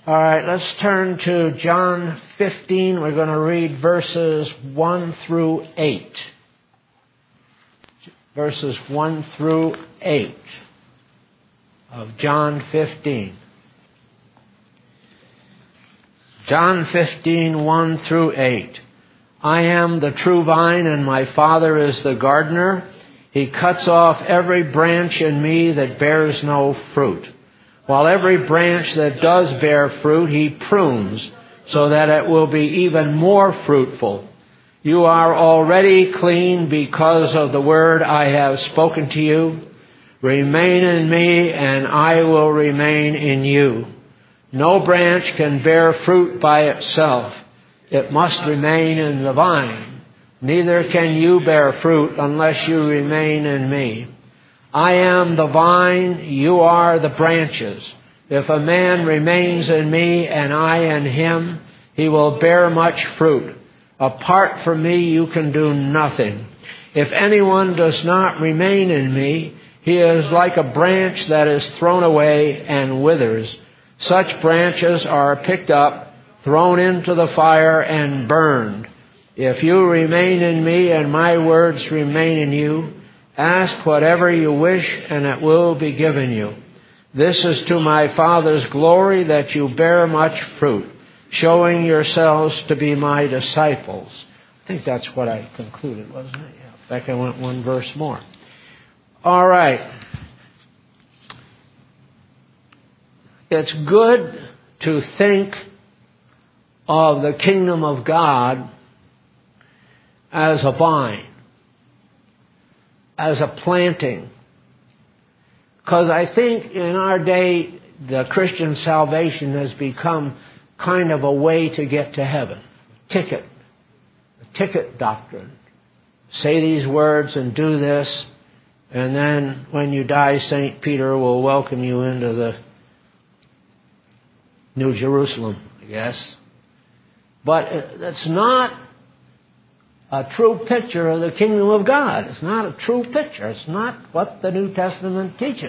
All right, let's turn to John 15. We're going to read verses 1 through 8. Verses 1 through 8 of John 15. John 15, 1 through 8. I am the true vine, and my Father is the gardener. He cuts off every branch in me that bears no fruit, while every branch that does bear fruit He prunes, so that it will be even more fruitful. You are already clean because of the word I have spoken to you. Remain in me, and I will remain in you. No branch can bear fruit by itself. It must remain in the vine. Neither can you bear fruit unless you remain in me. I am the vine, you are the branches. If a man remains in me and I in him, he will bear much fruit. Apart from me, you can do nothing. If anyone does not remain in me, he is like a branch that is thrown away and withers. Such branches are picked up, thrown into the fire, and burned. If you remain in me and my words remain in you, ask whatever you wish and it will be given you. This is to my Father's glory that you bear much fruit, showing yourselves to be my disciples. I think that's what I concluded, wasn't it? Yeah. In fact, I went one verse more. All right. It's good to think of the kingdom of God as a vine, as a planting. Because I think in our day, the Christian salvation has become kind of a way to get to heaven. A ticket doctrine. Say these words and do this, and then when you die, St. Peter will welcome you into the New Jerusalem, I guess. But that's not a true picture of the kingdom of God. It's not a true picture. It's not what the New Testament teaches.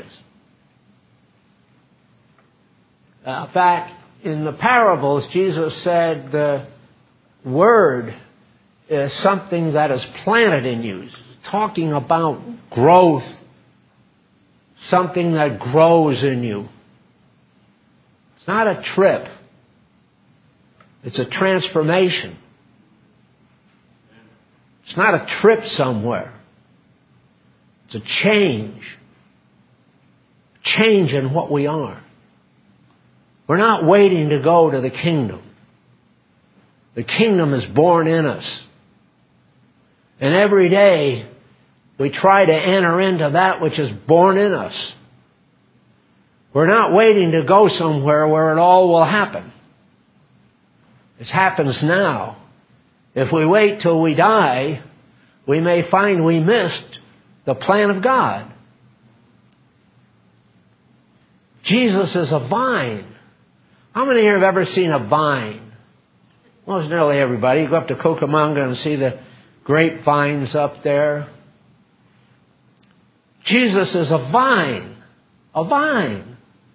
In fact, in the parables, Jesus said the word is something that is planted in you. He's talking about growth, something that grows in you. It's not a trip. It's a transformation. It's not a trip somewhere. It's a change. Change in what we are. We're not waiting to go to the kingdom. The kingdom is born in us. And every day we try to enter into that which is born in us. We're not waiting to go somewhere where it all will happen. It happens now. If we wait till we die, we may find we missed the plan of God. Jesus is a vine. How many here have ever seen a vine? Most nearly everybody. You go up to Cucamonga and see the grapevines up there. Jesus is a vine. A vine.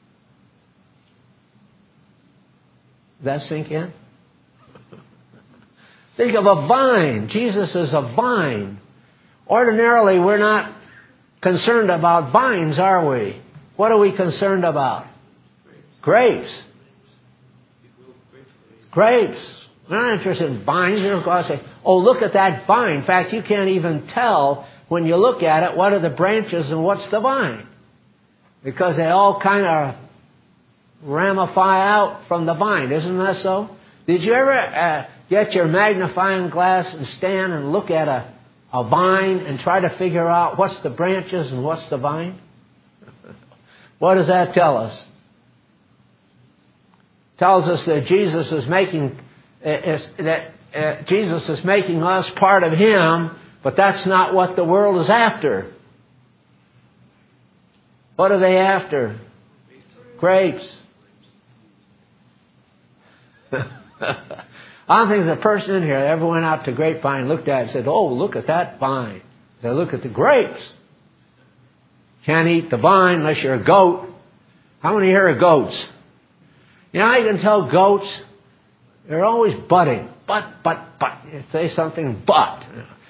Does that sink in? Think of a vine. Jesus is a vine. Ordinarily, we're not concerned about vines, are we? What are we concerned about? Grapes. Grapes. We're not interested in vines. You don't go out and say, oh, look at that vine. In fact, you can't even tell when you look at it what are the branches and what's the vine. Because they all kind of ramify out from the vine. Isn't that so? Did you ever get your magnifying glass and stand and look at a vine and try to figure out what's the branches and what's the vine? What does that tell us? It tells us that Jesus is making us part of Him, but that's not what the world is after. What are they after? Grapes. I don't think there's a person in here that ever went out to grapevine, looked at it and said, oh, look at that vine. They look at the grapes. Can't eat the vine unless you're a goat. How many here are goats? You know, you can tell goats, they're always butting. But. You say something, but.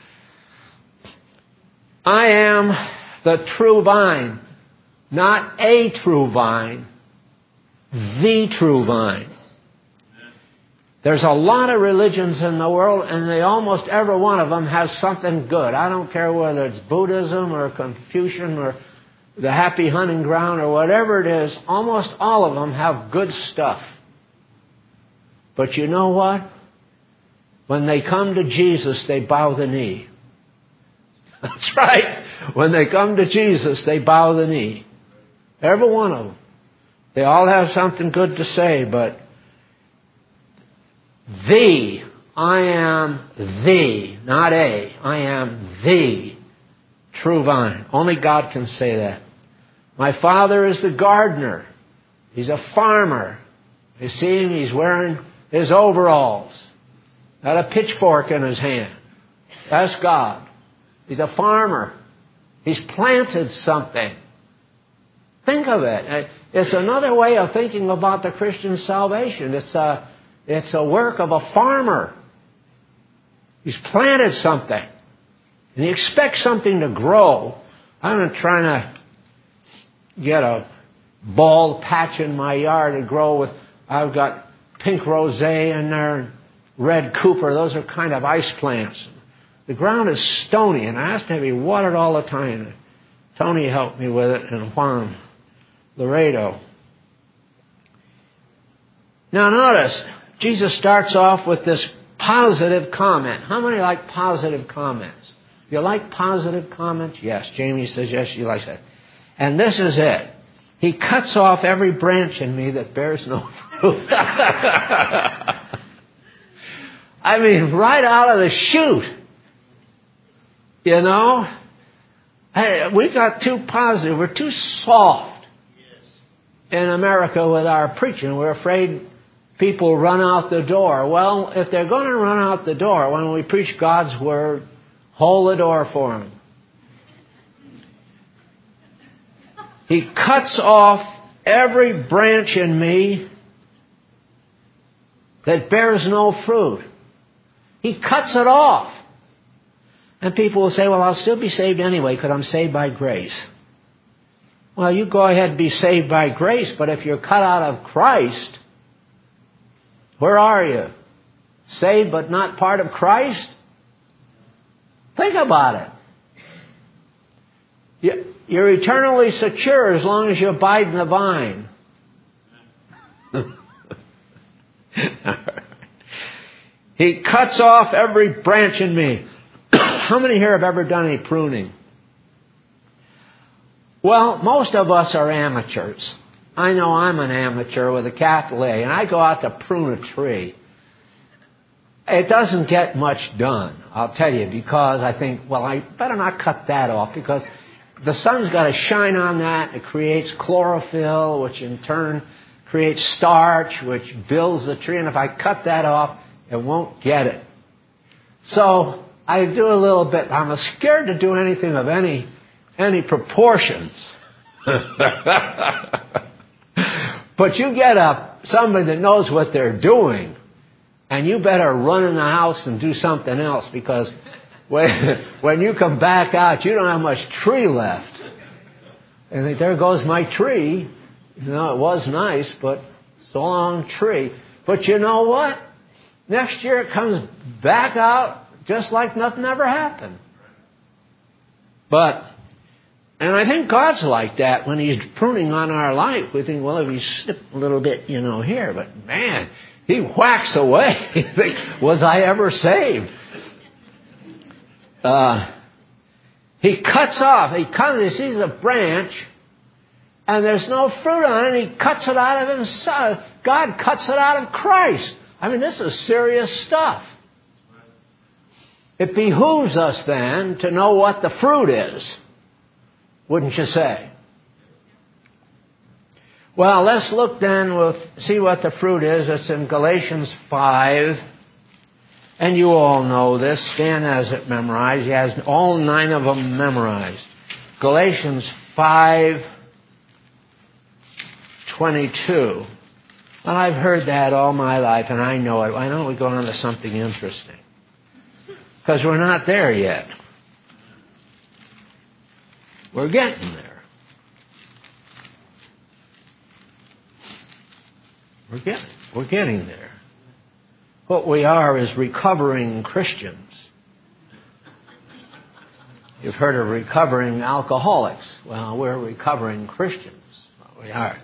I am the true vine, not a true vine, the true vine. There's a lot of religions in the world, and almost every one of them has something good. I don't care whether it's Buddhism or Confucian or the Happy Hunting Ground or whatever it is. Almost all of them have good stuff. But you know what? When they come to Jesus, they bow the knee. That's right. When they come to Jesus, they bow the knee. Every one of them. They all have something good to say, but I am the, not a, I am the true vine. Only God can say that. My Father is the gardener. He's a farmer. You see him, he's wearing his overalls. Got a pitchfork in his hand. That's God. He's a farmer. He's planted something. Think of it. It's another way of thinking about the Christian salvation. It's a work of a farmer. He's planted something. And he expects something to grow. I'm not trying to get a bald patch in my yard to grow with. I've got pink rosé in there and red Cooper. Those are kind of ice plants. The ground is stony, and I have to be watered all the time. Tony helped me with it, and Juan Laredo. Now notice, Jesus starts off with this positive comment. How many like positive comments? You like positive comments? Yes. Jamie says yes, she likes that. And this is it. He cuts off every branch in me that bears no fruit. I mean, right out of the chute. You know? We got too positive. We're too soft in America with our preaching. We're afraid people run out the door. Well, if they're going to run out the door, when we preach God's Word, hold the door for them. He cuts off every branch in me that bears no fruit. He cuts it off. And people will say, well, I'll still be saved anyway because I'm saved by grace. Well, you go ahead and be saved by grace, but if you're cut out of Christ, where are you? Saved but not part of Christ? Think about it. You're eternally secure as long as you abide in the vine. He cuts off every branch in me. How many here have ever done any pruning? Well, most of us are amateurs. I know I'm an amateur with a capital A, and I go out to prune a tree. It doesn't get much done, I'll tell you, because I think, well, I better not cut that off because the sun's got to shine on that. It creates chlorophyll, which in turn creates starch, which builds the tree. And if I cut that off, it won't get it. So I do a little bit. I'm scared to do anything of any proportions. But you get somebody that knows what they're doing, and you better run in the house and do something else because when you come back out, you don't have much tree left. And think, there goes my tree. You know, it was nice, but so long tree. But you know what? Next year it comes back out just like nothing ever happened. And I think God's like that when He's pruning on our life. We think, well, if He snipped a little bit, here. But man, He whacks away. You think, was I ever saved? He cuts off. He sees a branch, and there's no fruit on it. He cuts it out of Himself. God cuts it out of Christ. I mean, this is serious stuff. It behooves us then to know what the fruit is. Wouldn't you say? Well, let's look then. We'll see what the fruit is. It's in Galatians 5. And you all know this. Stan has it memorized. He has all 9 of them memorized. Galatians 5:22. Well, I've heard that all my life, and I know it. Why don't we go on to something interesting? Because we're not there yet. We're getting there. We're getting there. What we are is recovering Christians. You've heard of recovering alcoholics. Well, we're recovering Christians. Well, we are.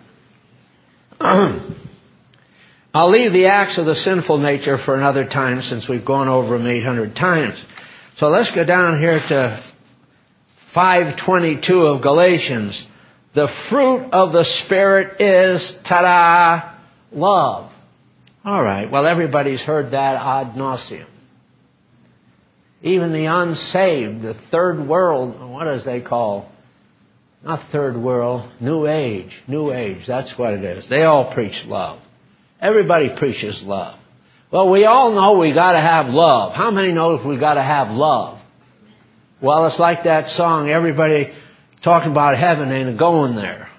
I'll leave the acts of the sinful nature for another time since we've gone over them 800 times. So let's go down here to 5:22 of Galatians. The fruit of the Spirit is, ta-da, love. All right, well, everybody's heard that ad nauseum. Even the unsaved, the third world, what does they call? Not third world, New Age. New Age, that's what it is. They all preach love. Everybody preaches love. Well, we all know we got to have love. How many know we got to have love? Well, it's like that song, everybody talking about heaven ain't going there.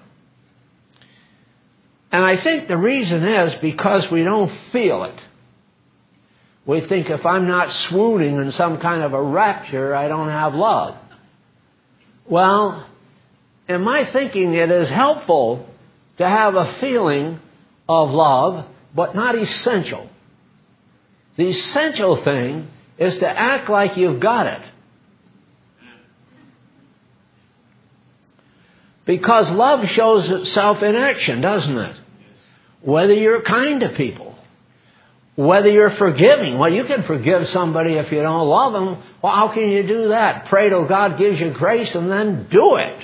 And I think the reason is because we don't feel it. We think if I'm not swooning in some kind of a rapture, I don't have love. Well, in my thinking, it is helpful to have a feeling of love, but not essential. The essential thing is to act like you've got it. Because love shows itself in action, doesn't it? Whether you're kind to people, whether you're forgiving. Well, you can forgive somebody if you don't love them. Well, how can you do that? Pray till God gives you grace and then do it.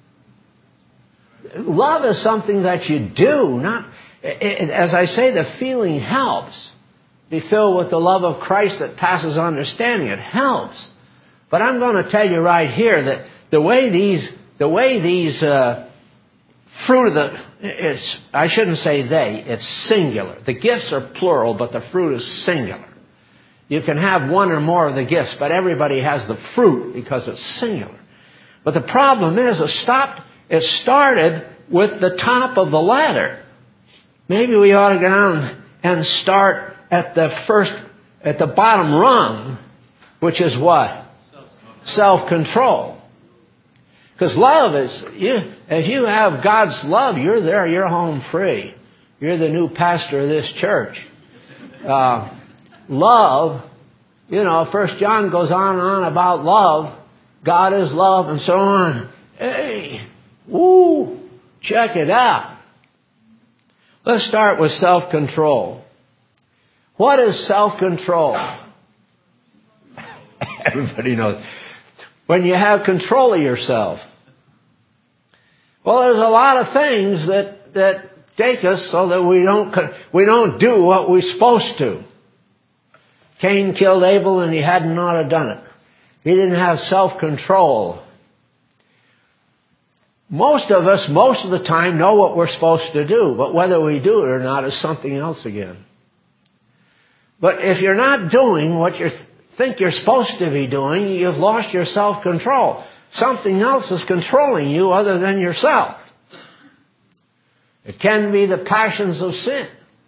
Love is something that you do. Not, as I say, the feeling helps. Be filled with the love of Christ that passes understanding. It helps. But I'm going to tell you right here that the way these fruit of the, I shouldn't say they, it's singular. The gifts are plural, but the fruit is singular. You can have one or more of the gifts, but everybody has the fruit because it's singular. But the problem is it started with the top of the ladder. Maybe we ought to go down and start at the bottom rung, which is what? Self-control. Because love is, if you have God's love, you're there, you're home free. You're the new pastor of this church. Love, 1 John goes on and on about love. God is love and so on. Hey, woo, check it out. Let's start with self-control. What is self-control? Everybody knows. When you have control of yourself. Well, there's a lot of things that take us so that we don't do what we're supposed to. Cain killed Abel and he hadn't ought to have done it. He didn't have self-control. Most of us, most of the time, know what we're supposed to do, but whether we do it or not is something else again. But if you're not doing what you think you're supposed to be doing, you've lost your self-control. Something else is controlling you other than yourself. It can be the passions of sin.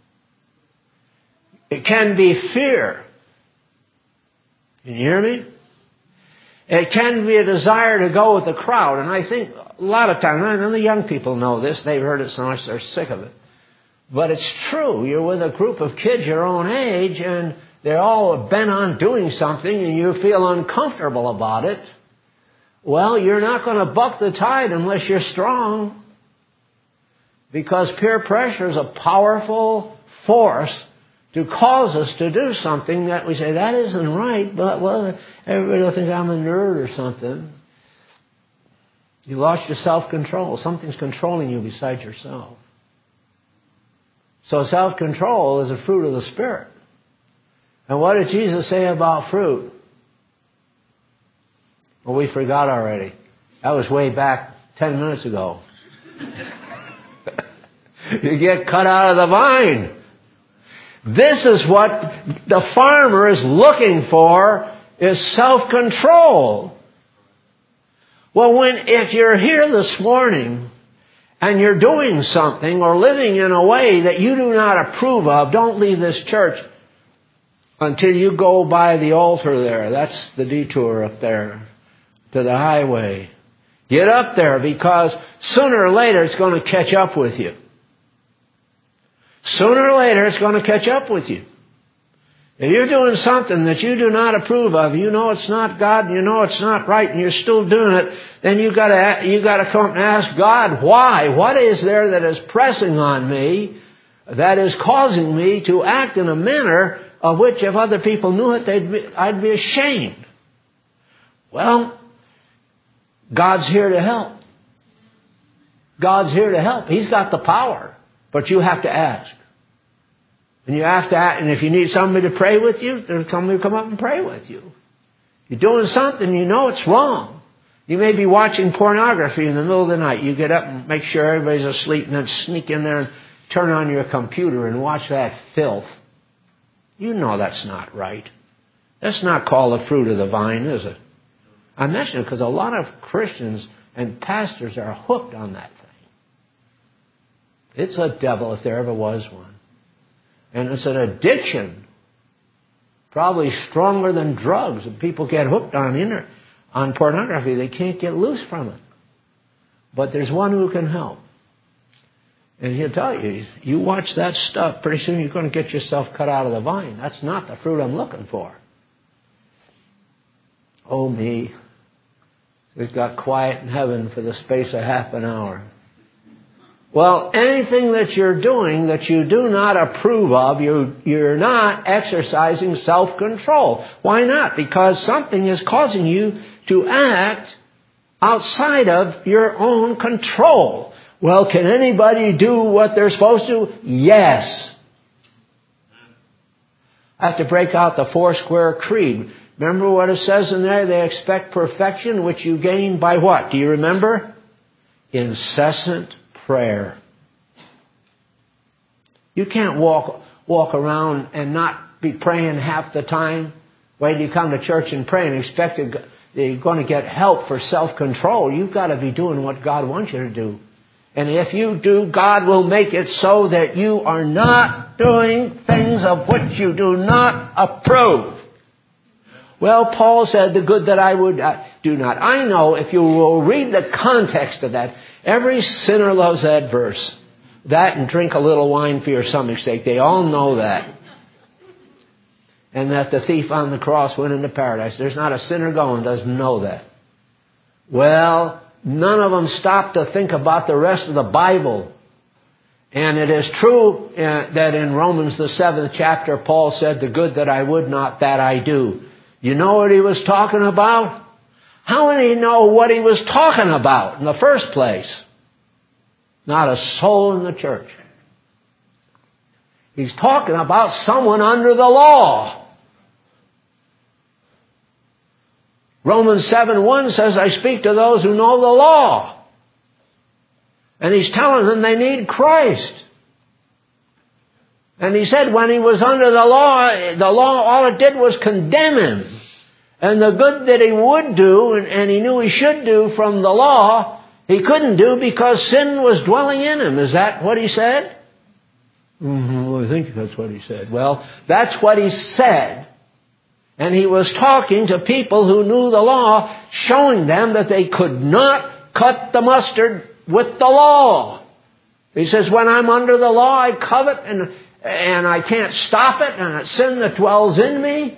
It can be fear. Can you hear me? It can be a desire to go with the crowd. And I think a lot of times, and the young people know this, they've heard it so much they're sick of it. But it's true. You're with a group of kids your own age and they're all bent on doing something and you feel uncomfortable about it. Well, you're not going to buck the tide unless you're strong. Because peer pressure is a powerful force to cause us to do something that we say, that isn't right, but, well, everybody will think I'm a nerd or something. You lost your self-control. Something's controlling you besides yourself. So self-control is a fruit of the Spirit. And what did Jesus say about fruit? Well, we forgot already. That was way back 10 minutes ago. You get cut out of the vine. This is what the farmer is looking for, is self-control. Well, if you're here this morning and you're doing something or living in a way that you do not approve of, don't leave this church until you go by the altar there. That's the detour up there to the highway. Get up there, because sooner or later it's going to catch up with you. Sooner or later it's going to catch up with you. If you're doing something that you do not approve of, you know it's not God, and you know it's not right, and you're still doing it, then you got to come and ask God, why? What is there that is pressing on me that is causing me to act in a manner of which if other people knew it, I'd be ashamed? Well, God's here to help. God's here to help. He's got the power, but you have to ask. And you have to ask, and if you need somebody to pray with you, there's somebody to come up and pray with you. You're doing something, you know it's wrong. You may be watching pornography in the middle of the night. You get up and make sure everybody's asleep and then sneak in there and turn on your computer and watch that filth. You know that's not right. That's not called the fruit of the vine, is it? I mention it because a lot of Christians and pastors are hooked on that thing. It's a devil if there ever was one. And it's an addiction, probably stronger than drugs. If people get hooked on pornography, they can't get loose from it. But there's one who can help. And he'll tell you, you watch that stuff, pretty soon you're going to get yourself cut out of the vine. That's not the fruit I'm looking for. Oh me. It got quiet in heaven for the space of half an hour. Well, anything that you're doing that you do not approve of, you're not exercising self-control. Why not? Because something is causing you to act outside of your own control. Well, can anybody do what they're supposed to? Yes. I have to break out the Foursquare Creed. Remember what it says in there? They expect perfection, which you gain by what? Do you remember? Incessant prayer. You can't walk around and not be praying half the time. Wait till you come to church and pray and expect that you're going to get help for self-control. You've got to be doing what God wants you to do. And if you do, God will make it so that you are not doing things of which you do not approve. Well, Paul said, the good that I would do not. I know if you will read the context of that, every sinner loves that verse. That and drink a little wine for your stomach's sake. They all know that. And that the thief on the cross went into paradise. There's not a sinner going doesn't know that. Well, none of them stop to think about the rest of the Bible. And it is true that in Romans the 7th chapter, Paul said, the good that I would not, that I do. You know what he was talking about? How many know what he was talking about in the first place? Not a soul in the church. He's talking about someone under the law. Romans 7:1 says, I speak to those who know the law. And he's telling them they need Christ. And he said when he was under the law, all it did was condemn him. And the good that he would do, and he knew he should do from the law, he couldn't do because sin was dwelling in him. Is that what he said? I think that's what he said. Well, that's what he said. And he was talking to people who knew the law, showing them that they could not cut the mustard with the law. He says, when I'm under the law, I covet and I can't stop it, and it's sin that dwells in me.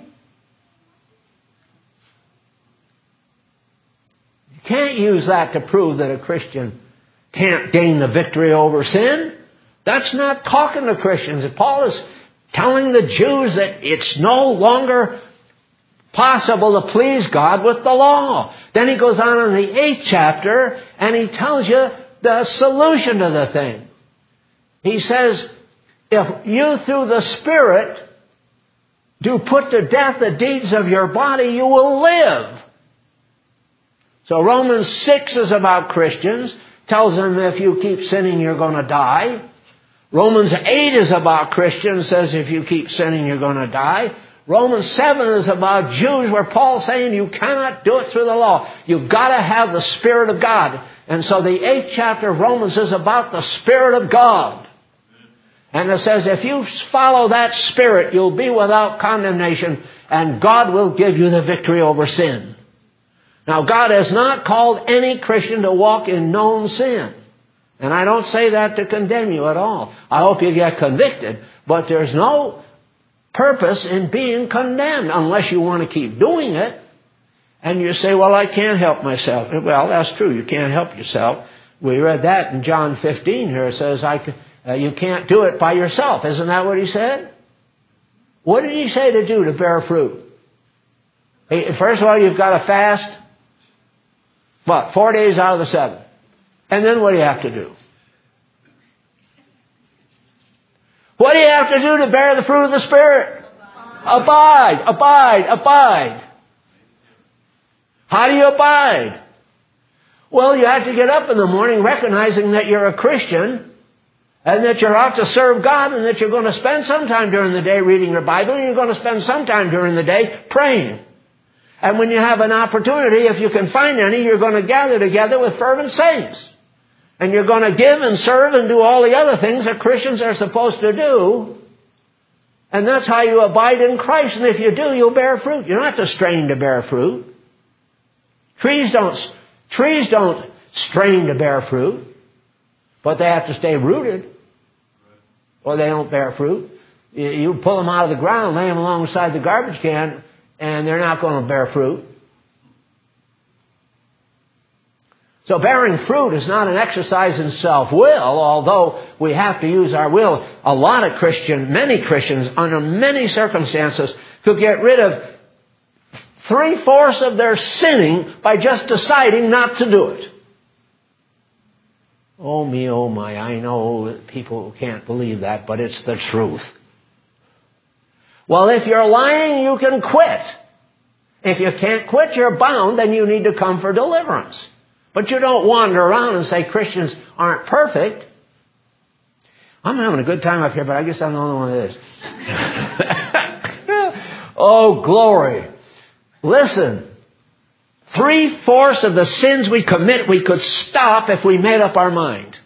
You can't use that to prove that a Christian can't gain the victory over sin. That's not talking to Christians. Paul is telling the Jews that it's no longer possible to please God with the law. Then he goes on in the 8th chapter and he tells you the solution to the thing. He says, if you through the Spirit do put to death the deeds of your body, you will live. So Romans 6 is about Christians. Tells them if you keep sinning, you're going to die. Romans 8 is about Christians. Says if you keep sinning, you're going to die. Romans 7 is about Jews, where Paul's saying you cannot do it through the law. You've got to have the Spirit of God. And so the 8th chapter of Romans is about the Spirit of God. And it says if you follow that Spirit, you'll be without condemnation, and God will give you the victory over sin. Now, God has not called any Christian to walk in known sin. And I don't say that to condemn you at all. I hope you get convicted. But there's no purpose in being condemned unless you want to keep doing it. And you say, well, I can't help myself. Well, that's true. You can't help yourself. We read that in John 15 here. It says, you can't do it by yourself. Isn't that what he said? What did he say to do to bear fruit? First of all, you've got to fast, 4 days out of the 7. And then what do you have to do? What do you have to do to bear the fruit of the Spirit? Abide, abide, abide. How do you abide? Well, you have to get up in the morning recognizing that you're a Christian and that you're out to serve God and that you're going to spend some time during the day reading your Bible and you're going to spend some time during the day praying. And when you have an opportunity, if you can find any, you're going to gather together with fervent saints. And you're going to give and serve and do all the other things that Christians are supposed to do. And that's how you abide in Christ. And if you do, you'll bear fruit. You don't have to strain to bear fruit. Trees don't strain to bear fruit. But they have to stay rooted. Or they don't bear fruit. You pull them out of the ground, lay them alongside the garbage can, and they're not going to bear fruit. So bearing fruit is not an exercise in self-will, although we have to use our will. Many Christians, under many circumstances, could get rid of 3/4 of their sinning by just deciding not to do it. Oh me, oh my, I know that people can't believe that, but it's the truth. Well, if you're lying, you can quit. If you can't quit, you're bound, then you need to come for deliverance. But you don't wander around and say Christians aren't perfect. I'm having a good time up here, but I guess I'm the only one that is. Oh, glory. Listen. 3/4 of the sins we commit, we could stop if we made up our mind.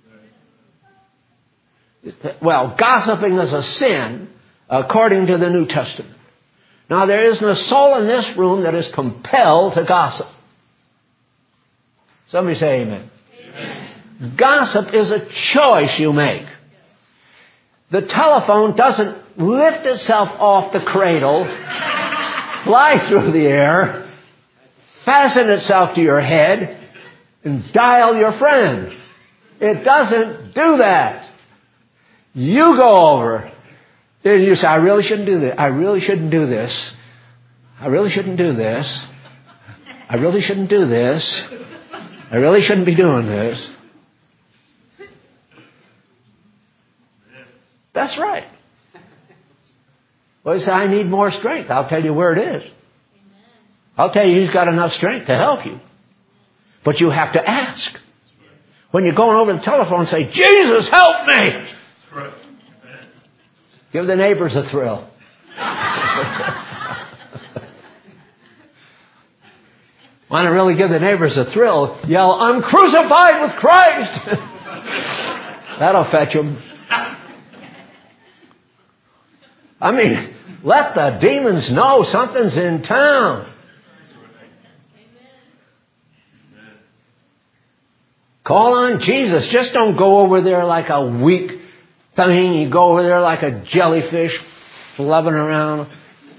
Well, gossiping is a sin according to the New Testament. Now, there isn't a soul in this room that is compelled to gossip. Somebody say amen. Amen. Gossip is a choice you make. The telephone doesn't lift itself off the cradle, fly through the air, fasten itself to your head, and dial your friend. It doesn't do that. You go over. And you say, I really shouldn't do this. I really shouldn't do this. I really shouldn't do this. I really shouldn't do this. I really shouldn't be doing this. That's right. Well, you say, I need more strength. I'll tell you where it is. I'll tell you he's got enough strength to help you. But you have to ask. When you're going over the telephone, say, Jesus, help me! Give the neighbors a thrill. Want to really give the neighbors a thrill? Yell, I'm crucified with Christ! That'll fetch them. I mean, let the demons know something's in town. Call on Jesus. Just don't go over there like a weak thing. You go over there like a jellyfish flubbing around.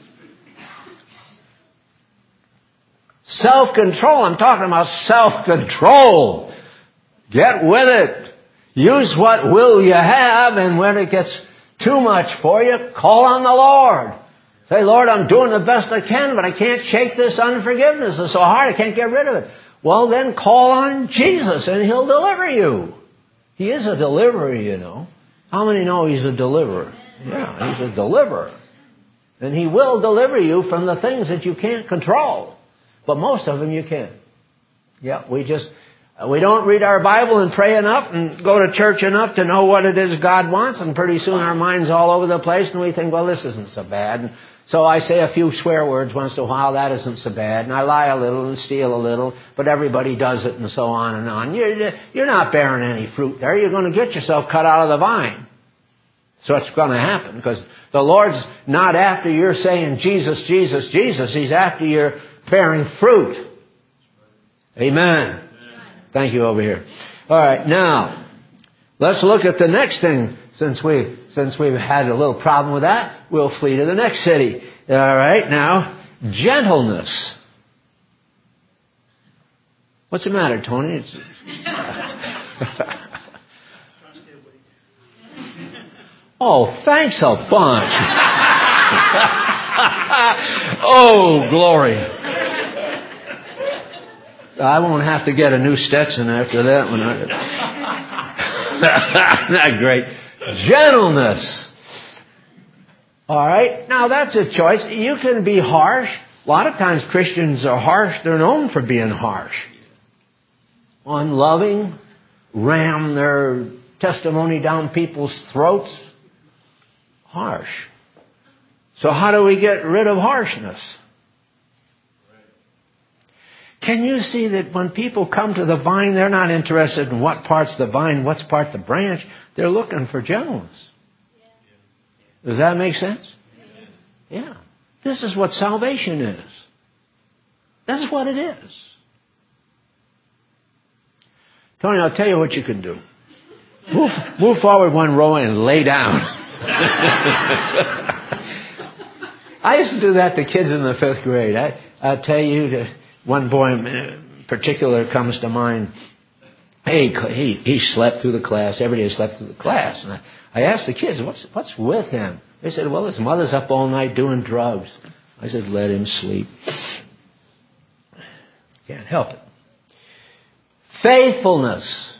Self-control. I'm talking about self-control. Get with it. Use what will you have, and when it gets too much for you, call on the Lord. Say, Lord, I'm doing the best I can, but I can't shake this unforgiveness. It's so hard, I can't get rid of it. Well, then call on Jesus, and He'll deliver you. He is a deliverer, you know. How many know He's a deliverer? Yeah, He's a deliverer. And He will deliver you from the things that you can't control. But most of them you can. Yeah, we just... We don't read our Bible and pray enough and go to church enough to know what it is God wants, and pretty soon our mind's all over the place and we think, well, this isn't so bad. And so I say a few swear words once in a while, that isn't so bad. And I lie a little and steal a little, but everybody does it, and so on and on. You're not bearing any fruit there. You're going to get yourself cut out of the vine. So it's going to happen, because the Lord's not after you're saying Jesus, Jesus, Jesus. He's after you're bearing fruit. Amen. Thank you over here. All right, now let's look at the next thing. Since we've had a little problem with that, we'll flee to the next city. All right, now gentleness. What's the matter, Tony? Oh, thanks a bunch. Oh, glory. I won't have to get a new Stetson after that one. Not great. Gentleness. All right. Now that's a choice. You can be harsh. A lot of times Christians are harsh. They're known for being harsh. Unloving. Ram their testimony down people's throats. Harsh. So how do we get rid of harshness? Can you see that when people come to the vine, they're not interested in what part's the vine, what's part the branch. They're looking for gentleness. Does that make sense? Yeah. This is what salvation is. That's what it is. Tony, I'll tell you what you can do. Move forward one row and lay down. I used to do that to kids in the 5th grade. I'll tell you, one boy in particular comes to mind. He slept through the class. Everybody slept through the class. And I asked the kids, what's with him? They said, well, his mother's up all night doing drugs. I said, let him sleep. Can't help it. Faithfulness.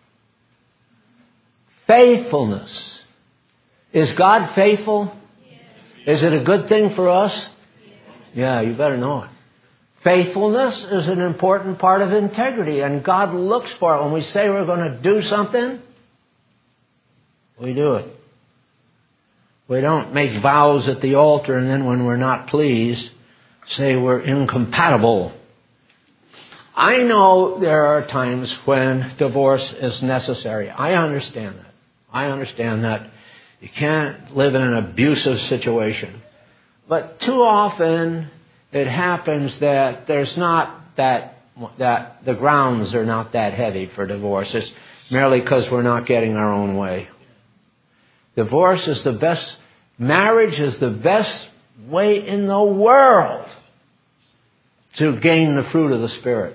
Faithfulness. Is God faithful? Is it a good thing for us? Yeah, you better know it. Faithfulness is an important part of integrity, and God looks for it. When we say we're going to do something, we do it. We don't make vows at the altar and then when we're not pleased, say we're incompatible. I know there are times when divorce is necessary. I understand that. I understand that. You can't live in an abusive situation. But too often it happens that there's not that the grounds are not that heavy for divorce. It's merely because we're not getting our own way. Divorce is the best, marriage is the best way in the world to gain the fruit of the Spirit.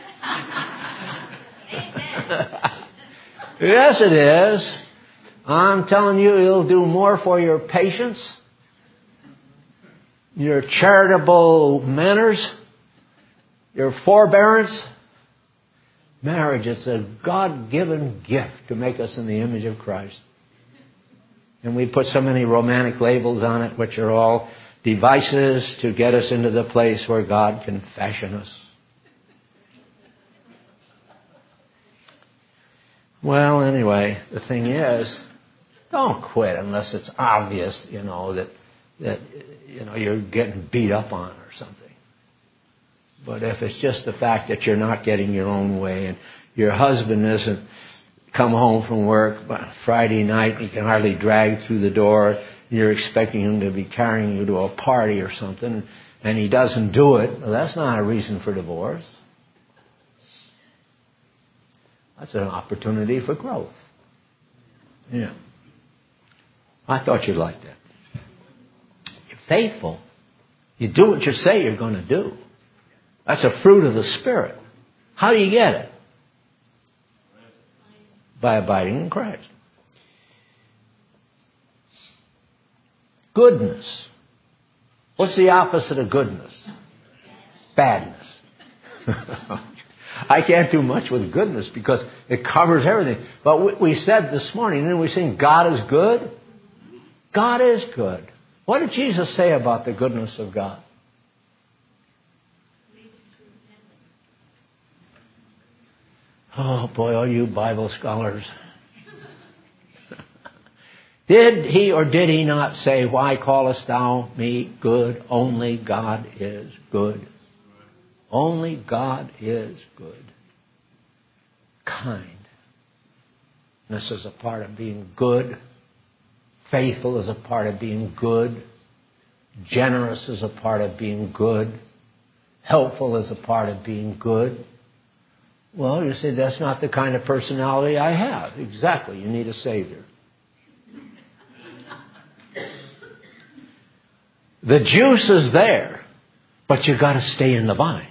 Yes, it is. I'm telling you, it'll do more for your patience, your charitable manners, your forbearance. Marriage is a God-given gift to make us in the image of Christ. And we put so many romantic labels on it, which are all devices to get us into the place where God can fashion us. Well, anyway, the thing is, don't quit unless it's obvious, that you're getting beat up on or something. But if it's just the fact that you're not getting your own way and your husband isn't come home from work Friday night, he can hardly drag through the door, you're expecting him to be carrying you to a party or something, and he doesn't do it, well, that's not a reason for divorce. That's an opportunity for growth. Yeah. I thought you'd like that. You're faithful. You do what you say you're going to do. That's a fruit of the Spirit. How do you get it? By abiding in Christ. Goodness. What's the opposite of goodness? Badness. I can't do much with goodness because it covers everything. But we said this morning, didn't we sing, God is good? God is good. What did Jesus say about the goodness of God? Oh boy, all you Bible scholars. Did he or did he not say, why callest thou me good? Only God is good. Only God is good. Kind. This is a part of being good. Faithful is a part of being good. Generous is a part of being good. Helpful is a part of being good. Well, you say, that's not the kind of personality I have. Exactly. You need a Savior. The juice is there, but you've got to stay in the vine.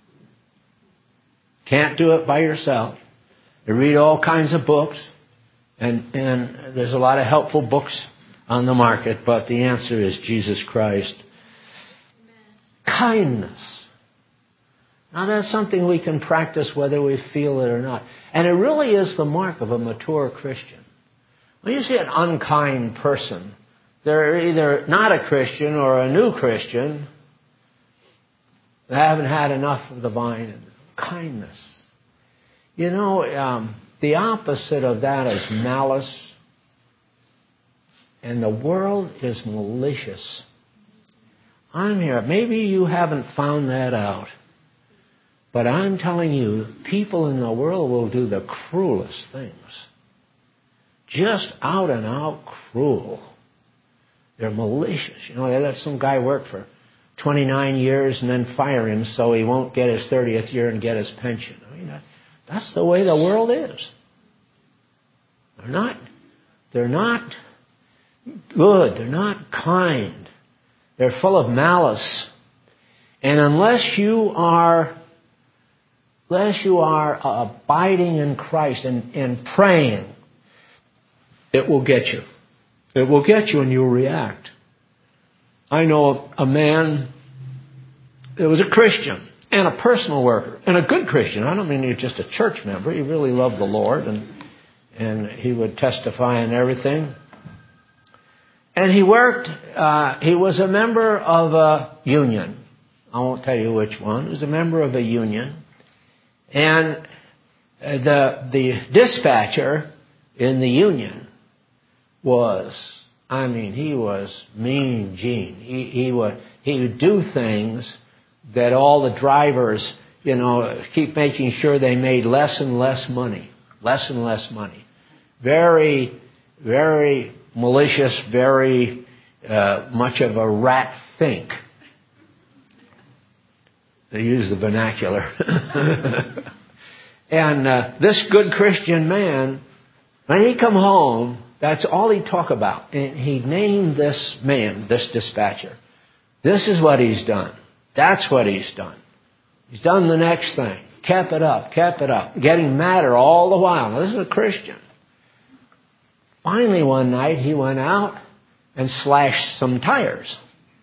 Can't do it by yourself. You read all kinds of books, and there's a lot of helpful books on the market, but the answer is Jesus Christ. Amen. Kindness. Now that's something we can practice whether we feel it or not. And it really is the mark of a mature Christian. When you see an unkind person, they're either not a Christian or a new Christian. They haven't had enough of the vine. Kindness. You know, the opposite of that is malice. And the world is malicious. I'm here. Maybe you haven't found that out. But I'm telling you, people in the world will do the cruelest things. Just out and out cruel. They're malicious. You know, they let some guy work for 29 years and then fire him so he won't get his 30th year and get his pension. I mean, that's the way the world is. They're not good. They're not kind. They're full of malice. And unless you are abiding in Christ and praying, it will get you. It will get you and you'll react. I know a man that was a Christian and a personal worker and a good Christian. I don't mean he was just a church member. He really loved the Lord and he would testify and everything. And he worked, he was a member of a union. I won't tell you which one. He was a member of a union. And the dispatcher in the union he was mean Gene. He would do things that all the drivers, keep making sure they made less and less money. Less and less money. Very, very malicious, very much of a rat fink. They use the vernacular. And this good Christian man, when he come home, that's all he'd talk about. And he named this man, this dispatcher. This is what he's done. That's what he's done. He's done the next thing. Kept it up. Getting madder all the while. Now, this is a Christian. Finally, one night, he went out and slashed some tires.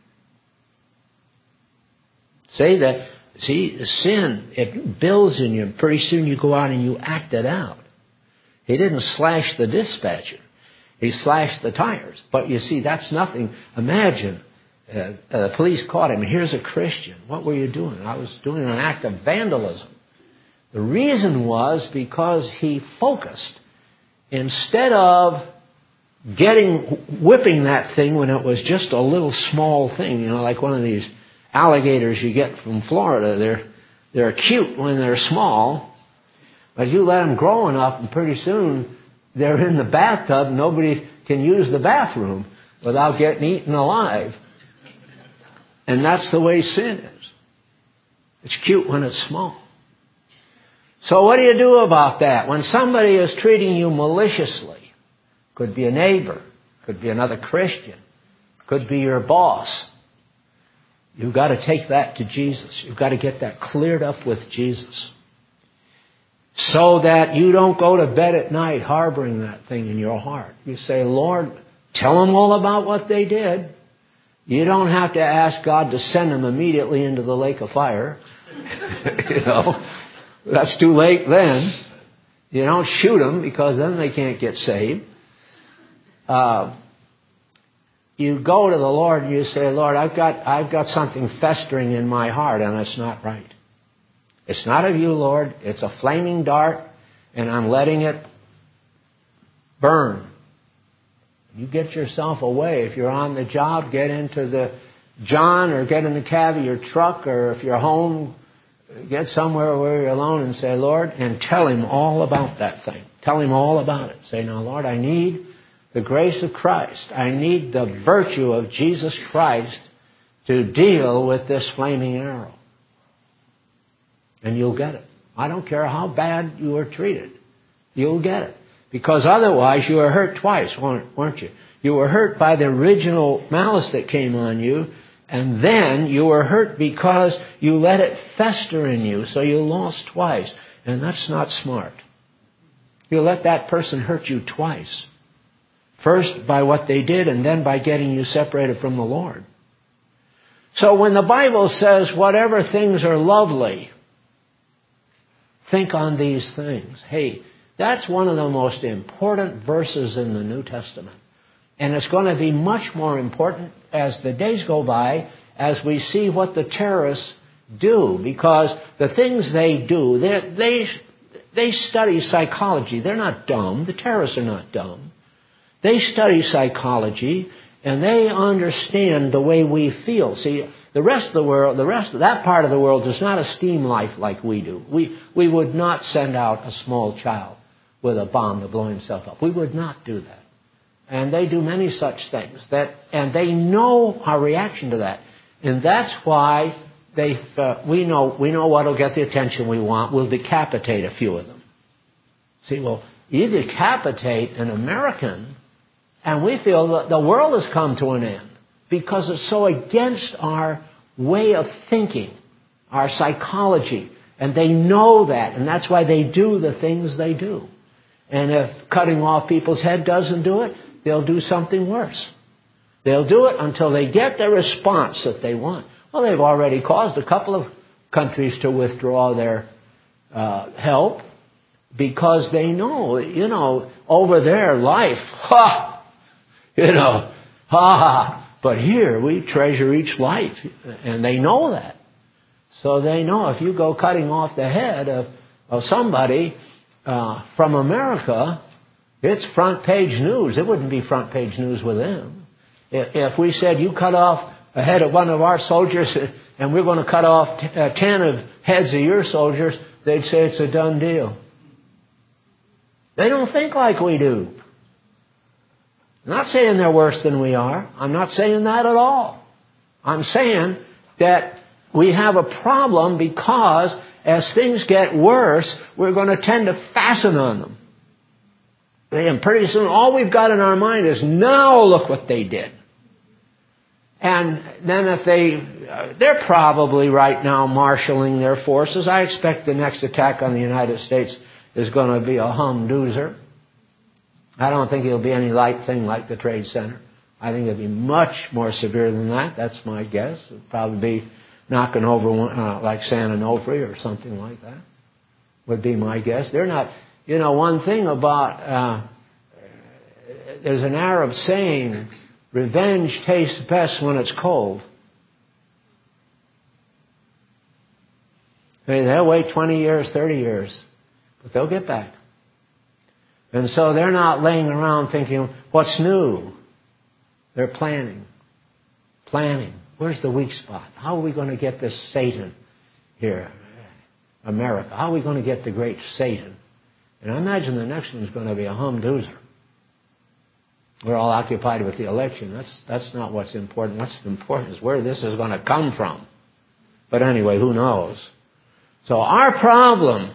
See, sin, it builds in you. Pretty soon you go out and you act it out. He didn't slash the dispatcher. He slashed the tires. But you see, that's nothing. Imagine, the police caught him. Here's a Christian. What were you doing? I was doing an act of vandalism. The reason was because he focused. Instead of whipping that thing when it was just a little small thing, like one of these alligators you get from Florida. They're cute when they're small, but you let them grow enough and pretty soon they're in the bathtub. Nobody can use the bathroom without getting eaten alive. And that's the way sin is. It's cute when it's small. So what do you do about that? When somebody is treating you maliciously, could be a neighbor, could be another Christian, could be your boss, you've got to take that to Jesus. You've got to get that cleared up with Jesus. So that you don't go to bed at night harboring that thing in your heart. You say, Lord, tell them all about what they did. You don't have to ask God to send them immediately into the lake of fire. That's too late then. You don't shoot them because then they can't get saved. You go to the Lord and you say, Lord, I've got something festering in my heart and it's not right. It's not of you, Lord. It's a flaming dart and I'm letting it burn. You get yourself away. If you're on the job, get into the John or get in the cab of your truck, or if you're home, get somewhere where you're alone and say, Lord, and tell Him all about that thing. Tell Him all about it. Say, now, Lord, I need the grace of Christ. I need the virtue of Jesus Christ to deal with this flaming arrow. And you'll get it. I don't care how bad you were treated. You'll get it. Because otherwise you were hurt twice, weren't you? You were hurt by the original malice that came on you, and then you were hurt because you let it fester in you, so you lost twice. And that's not smart. You let that person hurt you twice. First by what they did, and then by getting you separated from the Lord. So when the Bible says, whatever things are lovely, think on these things. Hey, that's one of the most important verses in the New Testament. And it's going to be much more important as the days go by, as we see what the terrorists do. Because the things they do, they study psychology. They're not dumb. The terrorists are not dumb. They study psychology, and they understand the way we feel. See, the rest of the world, that part of the world does not esteem life like we do. We would not send out a small child with a bomb to blow himself up. We would not do that. And they do many such things. And they know our reaction to that. And that's why we know what will get the attention we want. We'll decapitate a few of them. See, well, you decapitate an American, and we feel that the world has come to an end because it's so against our way of thinking, our psychology. And they know that, and that's why they do the things they do. And if cutting off people's head doesn't do it, they'll do something worse. They'll do it until they get the response that they want. Well, they've already caused a couple of countries to withdraw their help because they know, over there, life, but here we treasure each life, and they know that. So they know if you go cutting off the head of somebody from America, it's front page news. It wouldn't be front page news with them. If we said you cut off a head of one of our soldiers and we're going to cut off 10 of heads of your soldiers, they'd say it's a done deal. They don't think like we do. I'm not saying they're worse than we are. I'm not saying that at all. I'm saying that we have a problem because as things get worse, we're going to tend to fasten on them. And pretty soon all we've got in our mind is, now look what they did. And then if they're probably right now marshaling their forces. I expect the next attack on the United States is going to be a humdoozer. I don't think it'll be any light thing like the Trade Center. I think it'll be much more severe than that. That's my guess. It'll probably be knocking over like San Onofre or something like that. Would be my guess. They're not, one thing about, there's an Arab saying, revenge tastes best when it's cold. I mean, they'll wait 20 years, 30 years, but they'll get back. And so they're not laying around thinking, what's new? They're planning. Where's the weak spot? How are we going to get this Satan here, America? How are we going to get the great Satan? And I imagine the next one's going to be a humdoozer. We're all occupied with the election. That's not what's important. What's important is where this is going to come from. But anyway, who knows? So our problem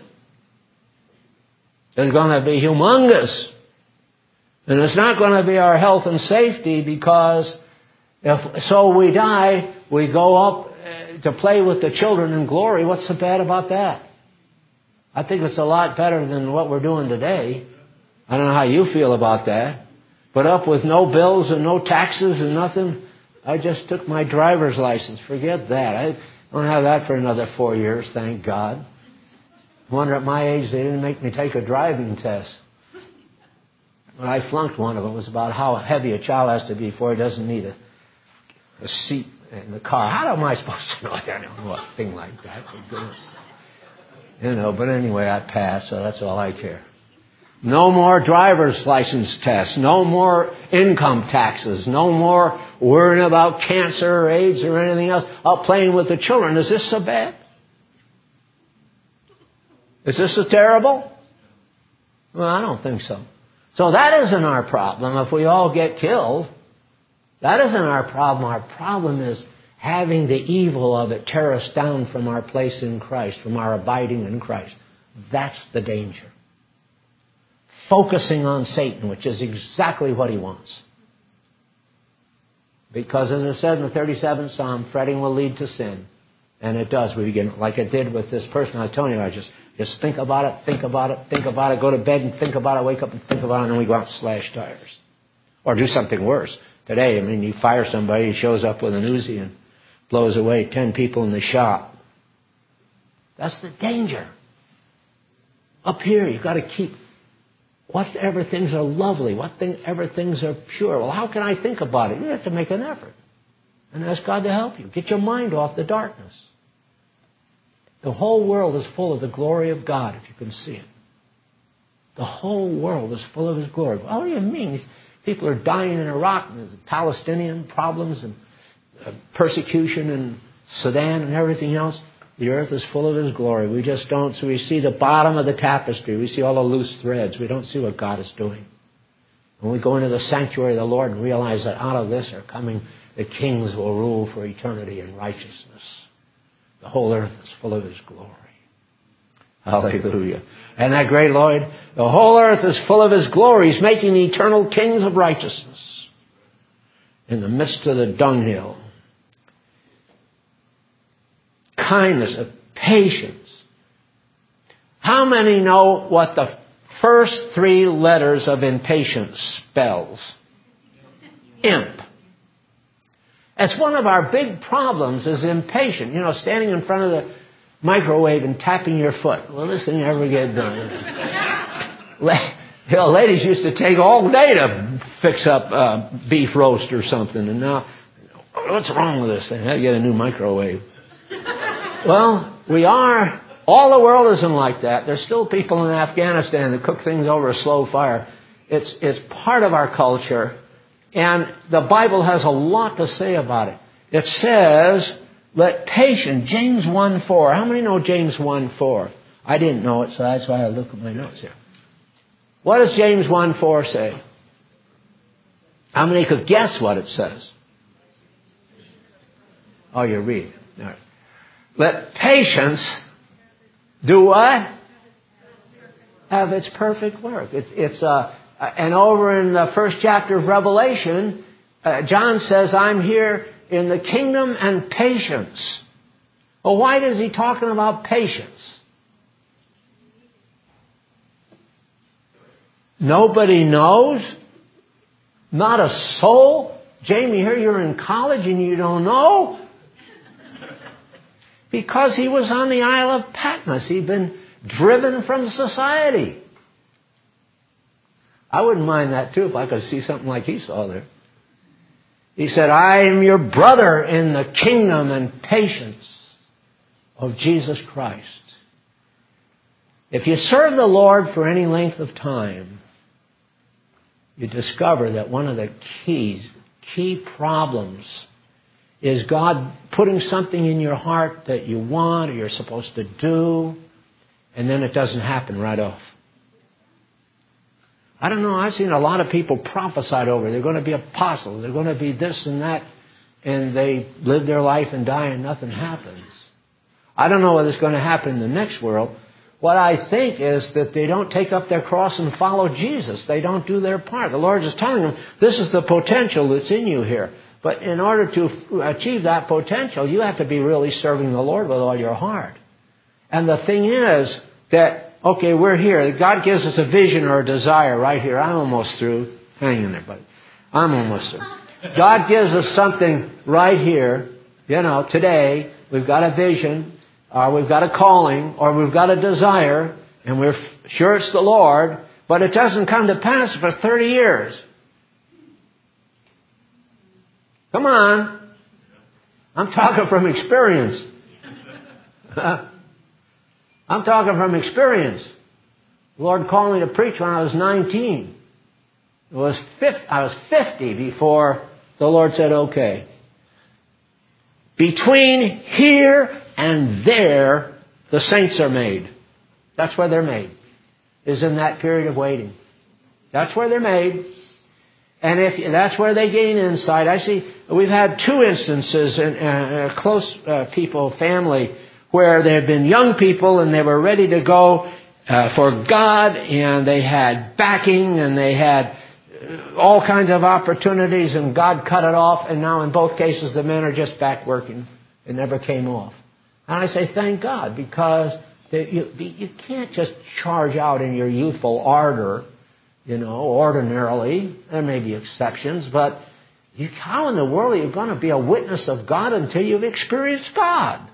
is going to be humongous. And it's not going to be our health and safety, because if so we die, we go up to play with the children in glory. What's so bad about that? I think it's a lot better than what we're doing today. I don't know how you feel about that. But up with no bills and no taxes and nothing. I just took my driver's license. Forget that. I don't have that for another 4 years, thank God. I wonder at my age they didn't make me take a driving test. But I flunked one of them. It was about how heavy a child has to be before he doesn't need a seat in the car. How am I supposed to know that? I don't know a thing like that. For goodness. But anyway, I passed, so that's all I care. No more driver's license tests. No more income taxes. No more worrying about cancer or AIDS or anything else. Out playing with the children. Is this so bad? Is this so terrible? Well, I don't think so. So that isn't our problem if we all get killed. That isn't our problem. Our problem is having the evil of it tear us down from our place in Christ, from our abiding in Christ. That's the danger. Focusing on Satan, which is exactly what he wants. Because as I said in the 37th Psalm, fretting will lead to sin. And it does. We begin, like it did with this person I was telling you, I just think about it, think about it, think about it, go to bed and think about it, wake up and think about it, and then we go out and slash tires. Or do something worse. Today, you fire somebody, he shows up with an Uzi and blows away 10 people in the shop. That's the danger. Up here, you've got to keep whatever things are lovely, whatever things are pure. Well, how can I think about it? You have to make an effort and ask God to help you. Get your mind off the darkness. The whole world is full of the glory of God, if you can see it. The whole world is full of His glory. What do you mean? People are dying in Iraq, and there's Palestinian problems and persecution in Sudan and everything else. The earth is full of His glory. We just don't. So we see the bottom of the tapestry. We see all the loose threads. We don't see what God is doing. When we go into the sanctuary of the Lord and realize that out of this are coming the kings who will rule for eternity in righteousness. The whole earth is full of His glory. Hallelujah. And that great Lord, the whole earth is full of His glory. He's making eternal kings of righteousness in the midst of the dunghill. Kindness, patience. How many know what the first 3 letters of impatience spells? Imp. That's one of our big problems is impatient. Standing in front of the microwave and tapping your foot. Will this thing ever get done? Ladies used to take all day to fix up beef roast or something. And now, what's wrong with this thing? I had to get a new microwave. Well, all the world isn't like that. There's still people in Afghanistan that cook things over a slow fire. It's part of our culture. And the Bible has a lot to say about it. It says, let patience, James 1:4. How many know James 1:4? I didn't know it, so that's why I look at my notes here. What does James 1:4 say? How many could guess what it says? Oh, you read. All right. Let patience do what? Have its perfect work. And over in the first chapter of Revelation, John says, I'm here in the kingdom and patience. Well, why is he talking about patience? Nobody knows. Not a soul. Jamie, here you're in college and you don't know. Because he was on the Isle of Patmos. He'd been driven from society. I wouldn't mind that too if I could see something like he saw there. He said, I am your brother in the kingdom and patience of Jesus Christ. If you serve the Lord for any length of time, you discover that one of the key problems is God putting something in your heart that you want or you're supposed to do, and then it doesn't happen right off. I don't know, I've seen a lot of people prophesied over. They're going to be apostles. They're going to be this and that. And they live their life and die and nothing happens. I don't know what's going to happen in the next world. What I think is that they don't take up their cross and follow Jesus. They don't do their part. The Lord is telling them, this is the potential that's in you here. But in order to achieve that potential, you have to be really serving the Lord with all your heart. And the thing is that, okay, we're here. God gives us a vision or a desire right here. I'm almost through. Hang in there, buddy. I'm almost through. God gives us something right here. Today, we've got a vision, or we've got a calling, or we've got a desire, and we're sure it's the Lord, but it doesn't come to pass for 30 years. Come on. I'm talking from experience. I'm talking from experience. The Lord called me to preach when I was 19. I was 50 before the Lord said, okay. Between here and there, the saints are made. That's where they're made, is in that period of waiting. That's where they're made. And if that's where they gain insight. I see we've had two instances in close people, family, where there have been young people and they were ready to go for God, and they had backing and they had all kinds of opportunities, and God cut it off, and now in both cases the men are just back working. It never came off. And I say thank God, because you can't just charge out in your youthful ardor, ordinarily. There may be exceptions, but how in the world are you going to be a witness of God until you've experienced God?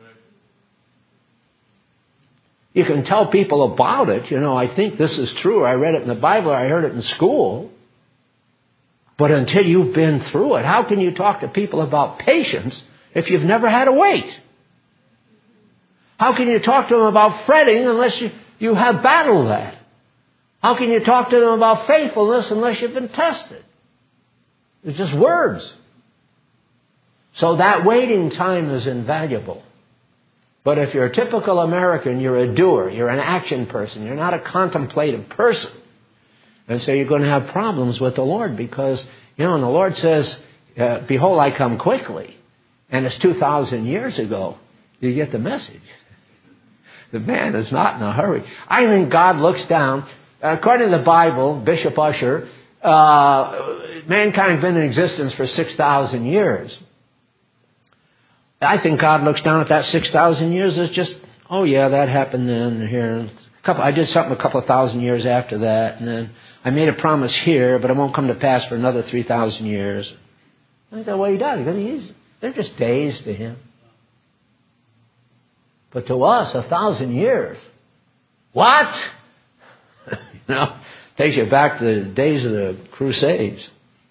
You can tell people about it. I think this is true. I read it in the Bible. I heard it in school. But until you've been through it, how can you talk to people about patience if you've never had to wait? How can you talk to them about fretting unless you have battled that? How can you talk to them about faithfulness unless you've been tested? It's just words. So that waiting time is invaluable. But if you're a typical American, you're a doer. You're an action person. You're not a contemplative person. And so you're going to have problems with the Lord because, and the Lord says, behold, I come quickly. And it's 2,000 years ago. You get the message. The man is not in a hurry. I think God looks down. According to the Bible, Bishop Ussher, mankind's been in existence for 6,000 years. I think God looks down at that 6,000 years as just, oh yeah, that happened then and here. I did something a couple of thousand years after that, and then I made a promise here, but it won't come to pass for another 3,000 years. I think that's what he does. They're just days to him. But to us, 1,000 years. What? Takes you back to the days of the Crusades.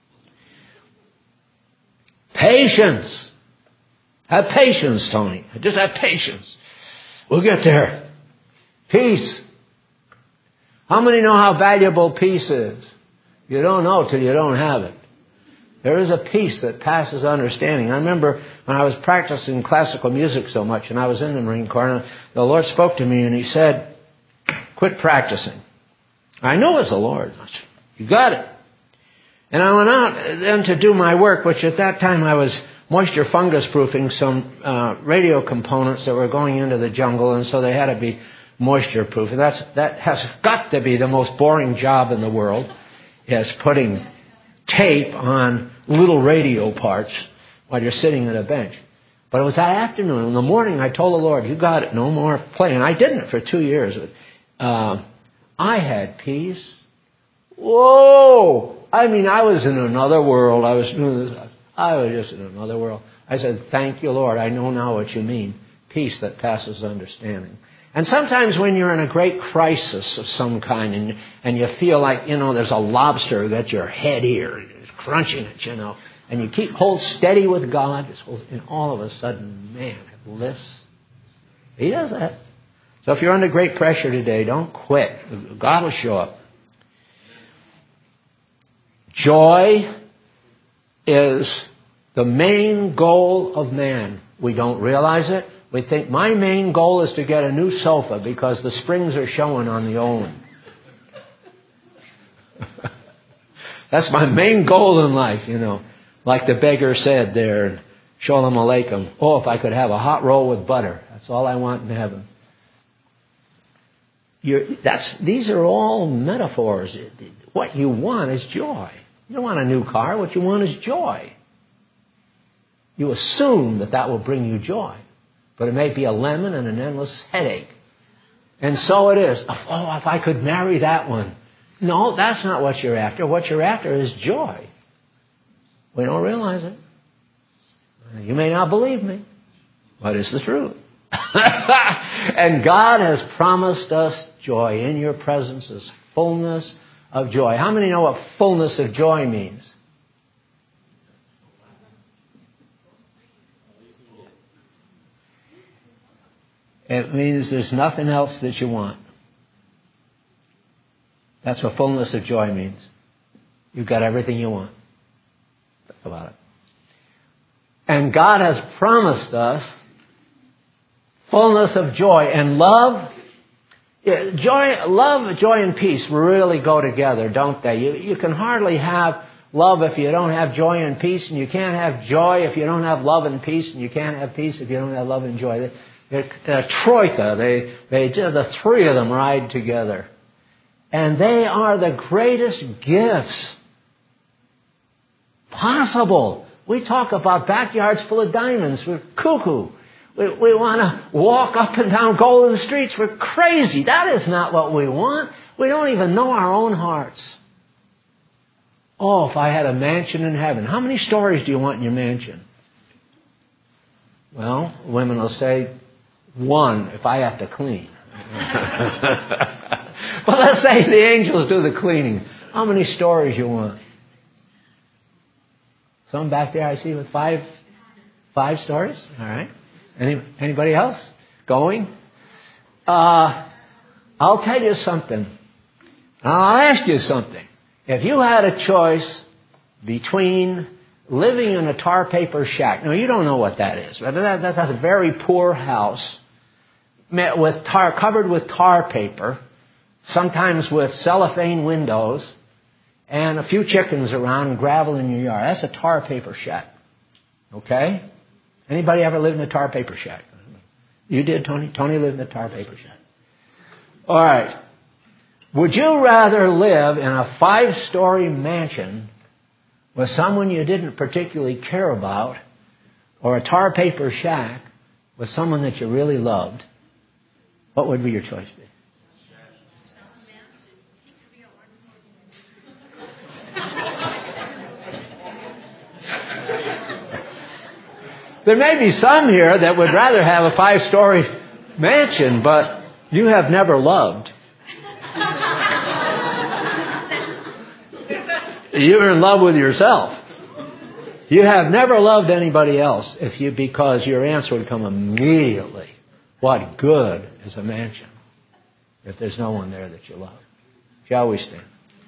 Patience. Have patience, Tony. Just have patience. We'll get there. Peace. How many know how valuable peace is? You don't know till you don't have it. There is a peace that passes understanding. I remember when I was practicing classical music so much, and I was in the Marine Corps, and the Lord spoke to me and He said, quit practicing. I know it's the Lord. I said, you got it. And I went out then to do my work, which at that time I was moisture fungus proofing some radio components that were going into the jungle, and so they had to be moisture proof. And that has got to be the most boring job in the world, is putting tape on little radio parts while you're sitting at a bench. But it was that afternoon. In the morning, I told the Lord, you got it, no more playing. I didn't for 2 years. I had peace. Whoa! I was in another world. I was just in another world. I said, thank you, Lord. I know now what you mean. Peace that passes understanding. And sometimes when you're in a great crisis of some kind and you feel like, there's a lobster that's your head here and it's crunching it, and you hold steady with God, and all of a sudden, man, it lifts. He does that. So if you're under great pressure today, don't quit. God will show up. Joy is the main goal of man. We don't realize it. We think my main goal is to get a new sofa because the springs are showing on the old one. That's my main goal in life, Like the beggar said there in Sholem Aleichem. Oh, if I could have a hot roll with butter. That's all I want in heaven. These are all metaphors. What you want is joy. You don't want a new car. What you want is joy. You assume that will bring you joy. But it may be a lemon and an endless headache. And so it is. Oh, if I could marry that one. No, that's not what you're after. What you're after is joy. We don't realize it. You may not believe me, but it's the truth. And God has promised us joy. In your presence is fullness of joy. How many know what fullness of joy means? It means there's nothing else that you want. That's what fullness of joy means. You've got everything you want. Think about it. And God has promised us fullness of joy and love. Love, joy, and peace really go together, don't they? You can hardly have love if you don't have joy and peace, and you can't have joy if you don't have love and peace, and you can't have peace if you don't have love and joy. They're a troika. The three of them ride together. And they are the greatest gifts possible. We talk about backyards full of diamonds. We're cuckoo. We want to walk up and down golden streets. We're crazy. That is not what we want. We don't even know our own hearts. Oh, if I had a mansion in heaven. How many stories do you want in your mansion? Well, women will say, 1 if I have to clean. But let's say the angels do the cleaning. How many stories you want? Some back there I see with 5 stories. All right. Anybody else? Going? I'll tell you something. I'll ask you something. If you had a choice between living in a tar paper shack. Now, you don't know what that is. But that's a very poor house covered with tar paper, sometimes with cellophane windows, and a few chickens around and gravel in your yard. That's a tar paper shack. Okay? Anybody ever lived in a tar paper shack? You did, Tony? Tony lived in a tar paper shack. All right. Would you rather live in a 5-story mansion with someone you didn't particularly care about, or a tar paper shack with someone that you really loved? What would be your choice be? There may be some here that would rather have a 5-story mansion, but you have never loved. You're in love with yourself. You have never loved anybody else because your answer would come immediately. What good is a mansion if there's no one there that you love? Shall we stand?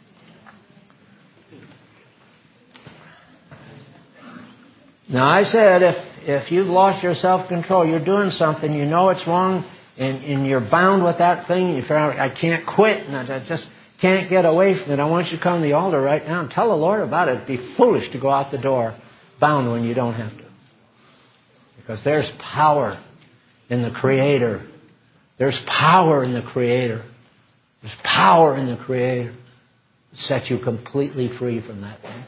Now, I said if you've lost your self-control, you're doing something, you know it's wrong, and you're bound with that thing, you figure out, I can't quit, and I just can't get away from it. I want you to come to the altar right now and tell the Lord about it. It'd be foolish to go out the door bound when you don't have to. Because there's power in the Creator. There's power in the Creator. There's power in the Creator to set you completely free from that thing.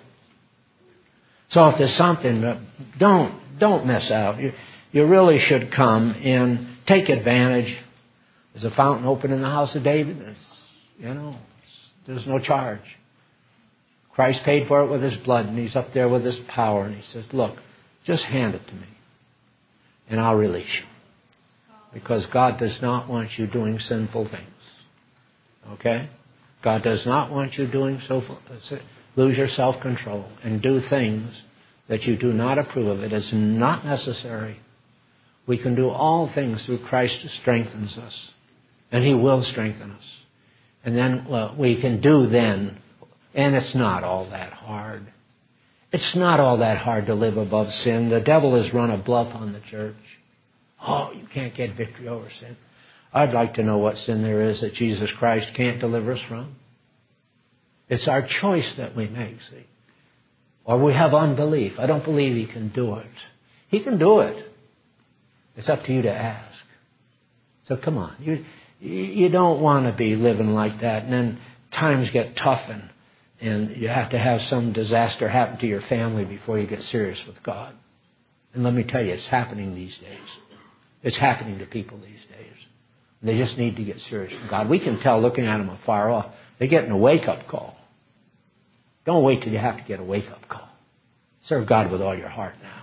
So if there's something, don't miss out. You really should come and take advantage. There's a fountain open in the house of David. There's no charge. Christ paid for it with His blood, and He's up there with His power. And He says, look, just hand it to me, and I'll release you. Because God does not want you doing sinful things. Okay? God does not want you lose your self-control and do things that you do not approve of. It is not necessary. We can do all things through Christ who strengthens us. And He will strengthen us. And then we can do then, and it's not all that hard. It's not all that hard to live above sin. The devil has run a bluff on the church. Oh, you can't get victory over sin. I'd like to know what sin there is that Jesus Christ can't deliver us from. It's our choice that we make, see. Or we have unbelief. I don't believe He can do it. He can do it. It's up to you to ask. So come on. You don't want to be living like that, and then times get tough, and you have to have some disaster happen to your family before you get serious with God. And let me tell you, it's happening these days. It's happening to people these days. They just need to get serious with God. We can tell looking at them afar off. They're getting a wake-up call. Don't wait till you have to get a wake-up call. Serve God with all your heart now.